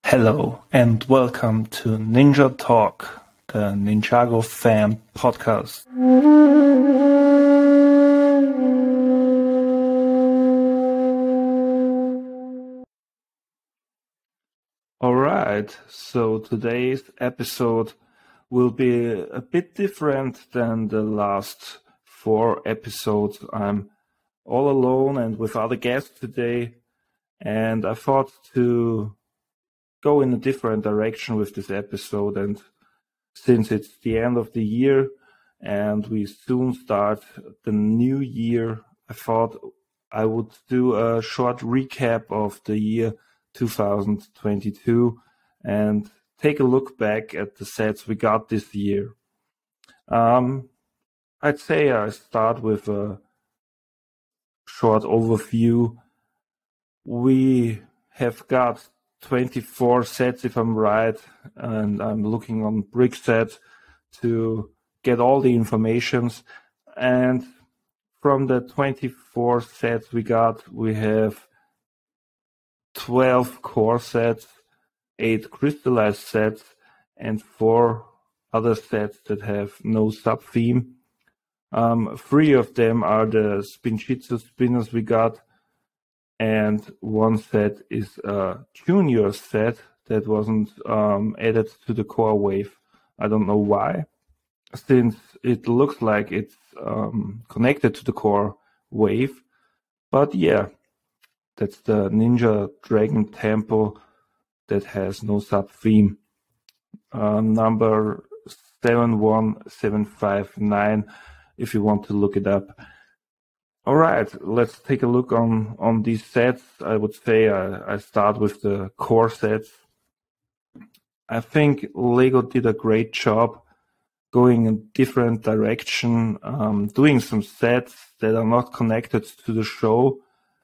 Hello and welcome to Ninja Talk, the Ninjago fan podcast. Alright, so today's episode will be a bit different than the last 4 episodes. I'm all alone and without a guest today, and I thought to go in a different direction with this episode. And since it's the end of the year and we soon start the new year, I thought I would do a short recap of the year 2022 and take a look back at the sets we got this year. I'd say I start with a short overview. We have got 24 sets, if I'm right, and I'm looking on Brickset to get all the informations. And from the 24 sets we got, we have 12 core sets, 8 crystallized sets, and 4 other sets that have no sub-theme. 3 of them are the Spinjitzu spinners we got, and 1 set is a junior set that wasn't added to the core wave. I don't know why, since it looks like it's connected to the core wave. But yeah, that's the Ninja Dragon Temple that has no sub-theme. Number 71759, if you want to look it up. All right, let's take a look on these sets. I would say I start with the core sets. I think Lego did a great job going in different direction, doing some sets that are not connected to the show.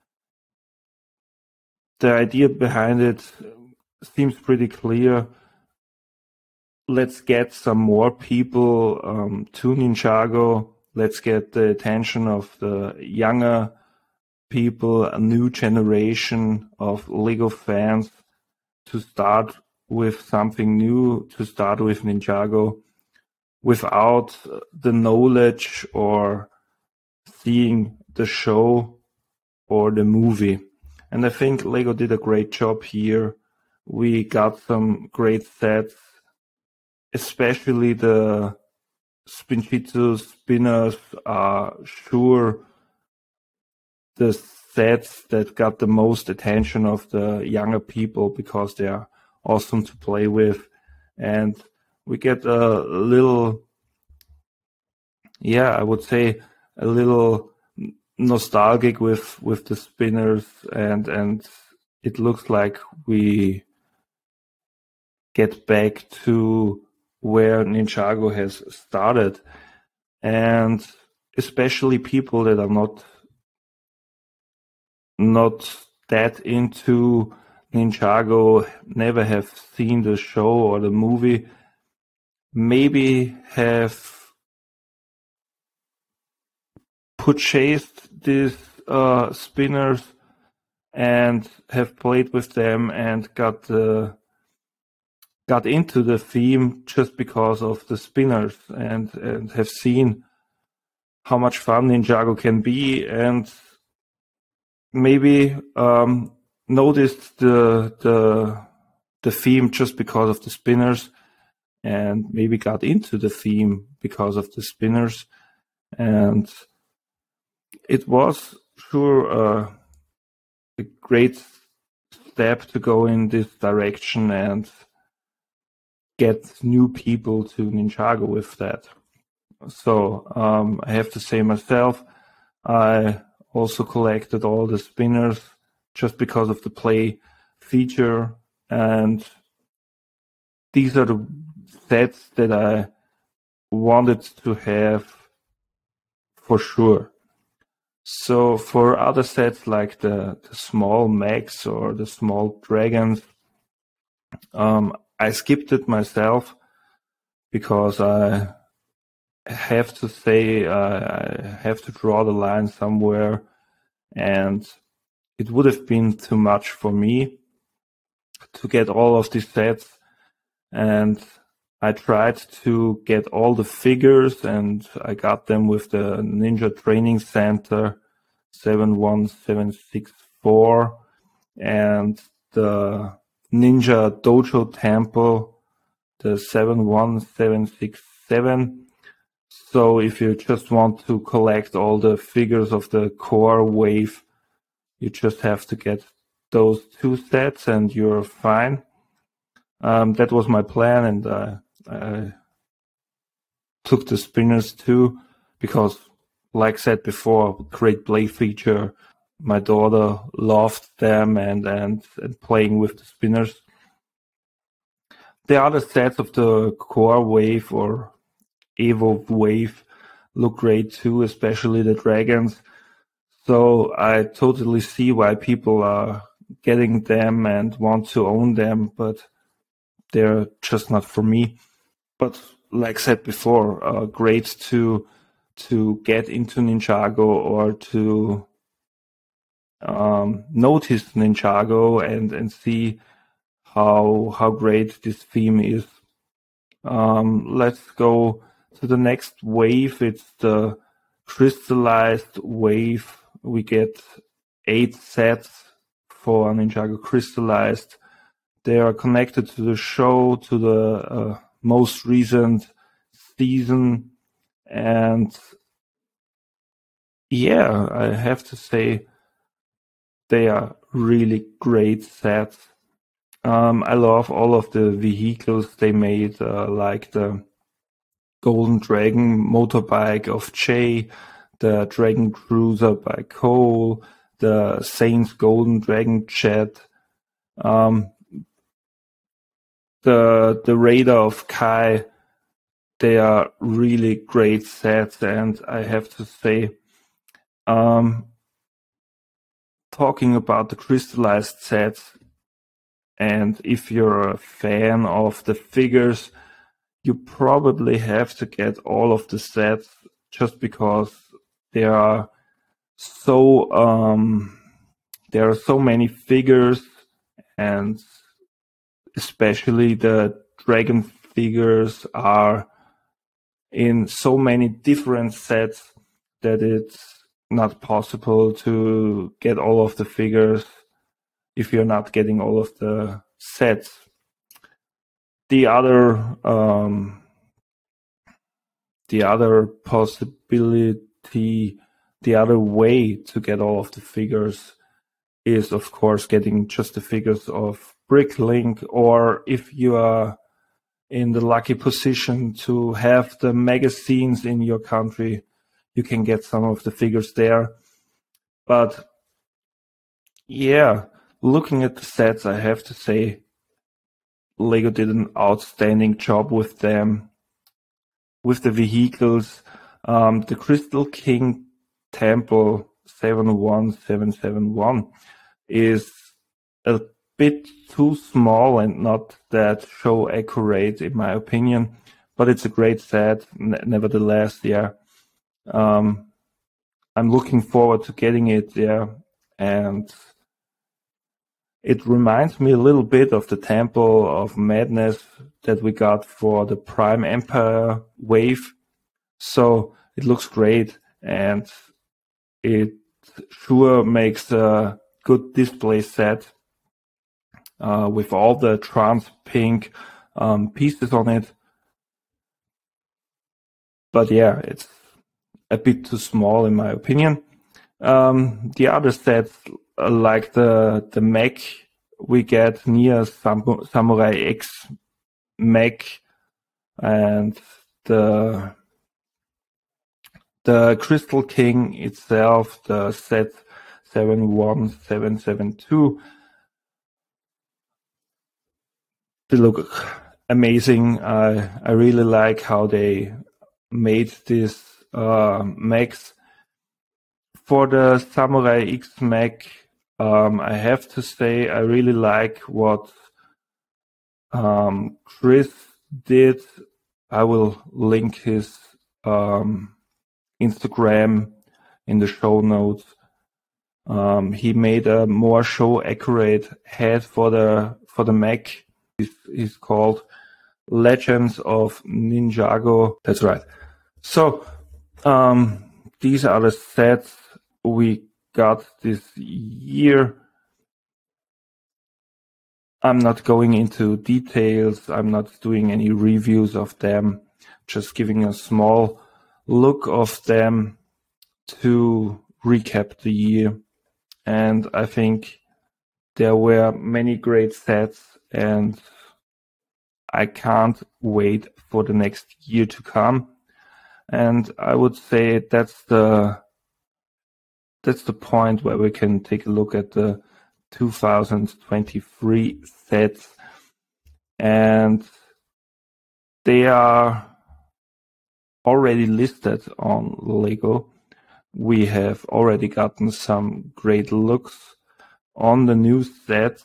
The idea behind it seems pretty clear. Let's get some more people to Ninjago. Let's get the attention of the younger people, a new generation of Lego fans, to start with something new, to start with Ninjago without the knowledge or seeing the show or the movie. And I think Lego did a great job here. We got some great sets, especially the Spinjitzu spinners are sure the sets that got the most attention of the younger people because they are awesome to play with. And we get a little, I would say a little nostalgic with the spinners, and it looks like we get back to where Ninjago has started, and especially people that are not that into Ninjago, never have seen the show or the movie, maybe have purchased these spinners and have played with them and got into the theme just because of the spinners and have seen how much fun Ninjago can be, and maybe noticed the theme just because of the spinners, and maybe got into the theme because of the spinners. And it was sure a great step to go in this direction and get new people to Ninjago with that. So I have to say myself, I also collected all the spinners just because of the play feature, and these are the sets that I wanted to have for sure. So for other sets like the small mechs or the small dragons, I skipped it myself because I have to say I have to draw the line somewhere, and it would have been too much for me to get all of these sets, and I tried to get all the figures, and I got them with the Ninja Training Center 71764 and the Ninja Dojo Temple, the 71767. So if you just want to collect all the figures of the core wave, you just have to get those 2 sets and you're fine. That was my plan, and I took the spinners too, because, like I said before, great play feature. My daughter loved them and playing with the spinners. The other sets of the core wave or Evo wave look great too, especially the dragons. So I totally see why people are getting them and want to own them, but they're just not for me. But like I said before, great to get into Ninjago or to notice Ninjago and see how great this theme is. Let's go to the next wave. It's the crystallized wave. We get 8 sets for Ninjago crystallized. They are connected to the show, to the most recent season, and yeah, I have to say they are really great sets. I love all of the vehicles they made, like the Golden Dragon motorbike of Jay, the Dragon Cruiser by Cole, the Saints Golden Dragon jet, the Raider of Kai. They are really great sets, and I have to say, talking about the crystallized sets, and if you're a fan of the figures, you probably have to get all of the sets just because there are so many figures, and especially the dragon figures are in so many different sets that it's not possible to get all of the figures if you're not getting all of the sets. The other possibility, the other way to get all of the figures is, of course, getting just the figures of Bricklink, or if you are in the lucky position to have the magazines in your country, you can get some of the figures there. But yeah, looking at the sets, I have to say Lego did an outstanding job with them. With the vehicles, the Crystal King Temple 71771 is a bit too small and not that show accurate in my opinion, but it's a great set nevertheless. Yeah, I'm looking forward to getting it. Yeah, and it reminds me a little bit of the Temple of Madness that we got for the Prime Empire wave. So it looks great, and it sure makes a good display set with all the trans pink pieces on it. But yeah, it's a bit too small in my opinion. The other sets, like the mech we get near Samurai X mech, and the Crystal King itself, the set 71772, they look amazing. I really like how they made this mechs. For the Samurai X mech, I have to say I really like what Chris did. I will link his Instagram in the show notes. He made a more show accurate head for the for the Mac is called Legends of Ninjago. That's right. So these are the sets we got this year. I'm not going into details. I'm not doing any reviews of them, just giving a small look of them to recap the year. And I think there were many great sets, and I can't wait for the next year to come. And I would say that's the point where we can take a look at the 2023 sets, and they are already listed on Lego. We have already gotten some great looks on the new sets.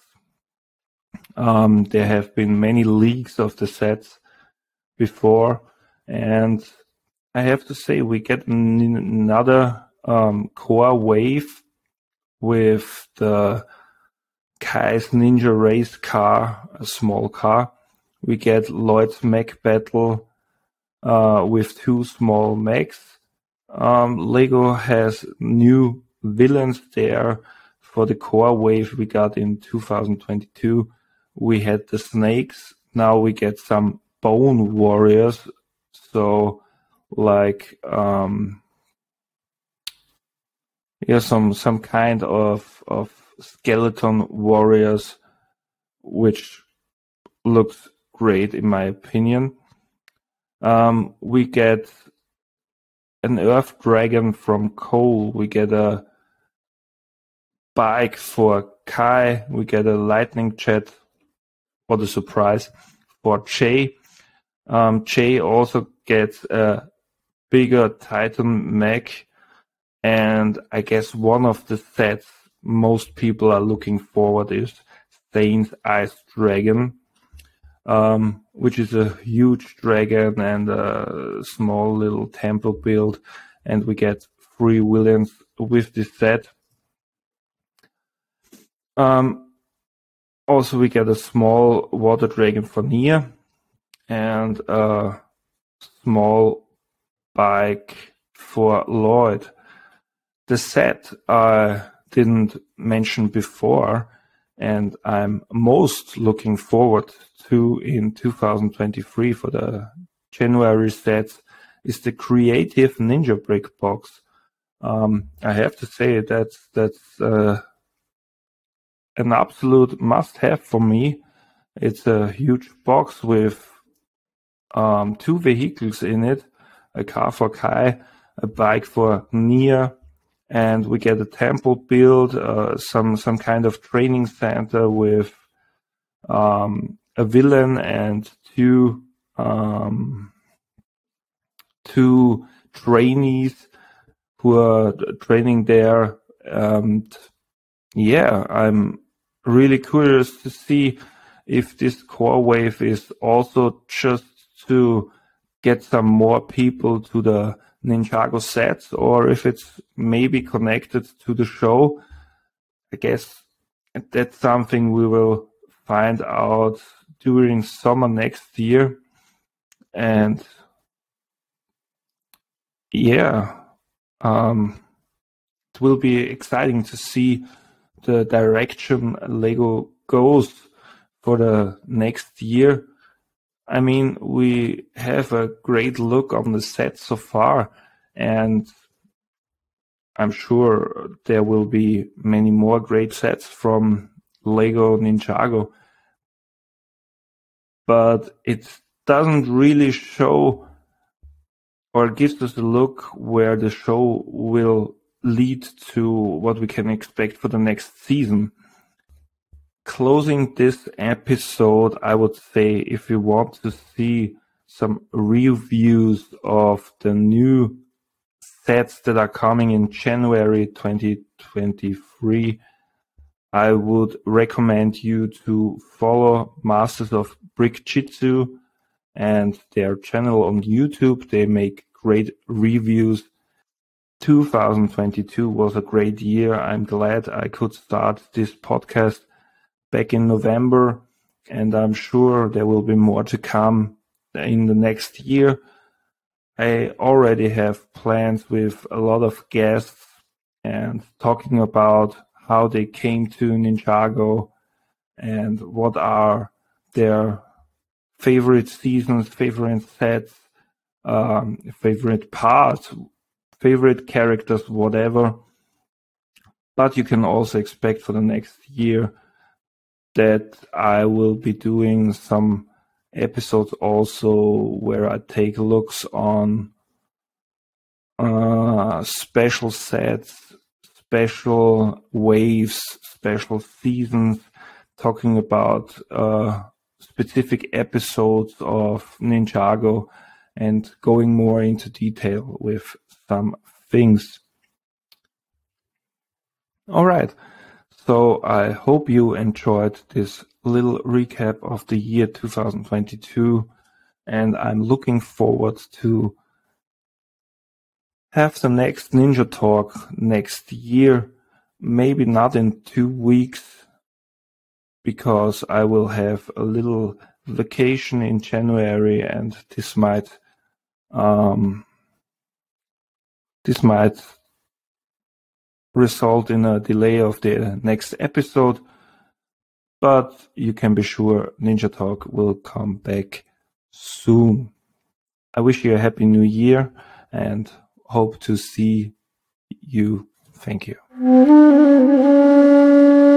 There have been many leaks of the sets before, and I have to say we get another core wave with the Kai's Ninja Race car, a small car. We get Lloyd's Mech Battle with 2 small mechs. Lego has new villains there for the core wave we got in 2022. We had the snakes. Now we get some bone warriors. So like some kind of skeleton warriors, which looks great in my opinion. We get an Earth Dragon from Cole. We get a bike for Kai. We get a lightning jet. What a surprise for Jay. Jay also gets a bigger Titan mech, and I guess one of the sets most people are looking forward is Thane's Ice Dragon, which is a huge dragon and a small little temple build, and we get 3 villains with this set. Also, we get a small water dragon for Nia and a small bike for Lloyd. The set I didn't mention before, and I'm most looking forward to in 2023 for the January sets, is the Creative Ninja Brick box. I have to say that's an absolute must-have for me. It's a huge box with 2 vehicles in it, a car for Kai, a bike for Nia, and we get a temple build, some kind of training center with a villain and 2 trainees who are training there. I'm really curious to see if this core wave is also just to get some more people to the Ninjago sets, or if it's maybe connected to the show. I guess that's something we will find out during summer next year. And it will be exciting to see the direction Lego goes for the next year. I mean, we have a great look on the set so far, and I'm sure there will be many more great sets from Lego Ninjago. But it doesn't really show or gives us a look where the show will lead to what we can expect for the next season. Closing this episode, I would say if you want to see some reviews of the new sets that are coming in January 2023, I would recommend you to follow Masters of Brick Jitsu and their channel on YouTube. They make great reviews. 2022 was a great year. I'm glad I could start this podcast back in November, and I'm sure there will be more to come in the next year. I already have plans with a lot of guests and talking about how they came to Ninjago and what are their favorite seasons, favorite sets, favorite parts, favorite characters, whatever. But you can also expect for the next year that I will be doing some episodes also where I take looks on special sets, special waves, special seasons, talking about specific episodes of Ninjago and going more into detail with some things. All right. So I hope you enjoyed this little recap of the year 2022, and I'm looking forward to have the next Ninja Talk next year, maybe not in 2 weeks, because I will have a little vacation in January, and this might result in a delay of the next episode, but you can be sure Ninja Talk will come back soon. I wish you a happy new year and hope to see you. Thank you.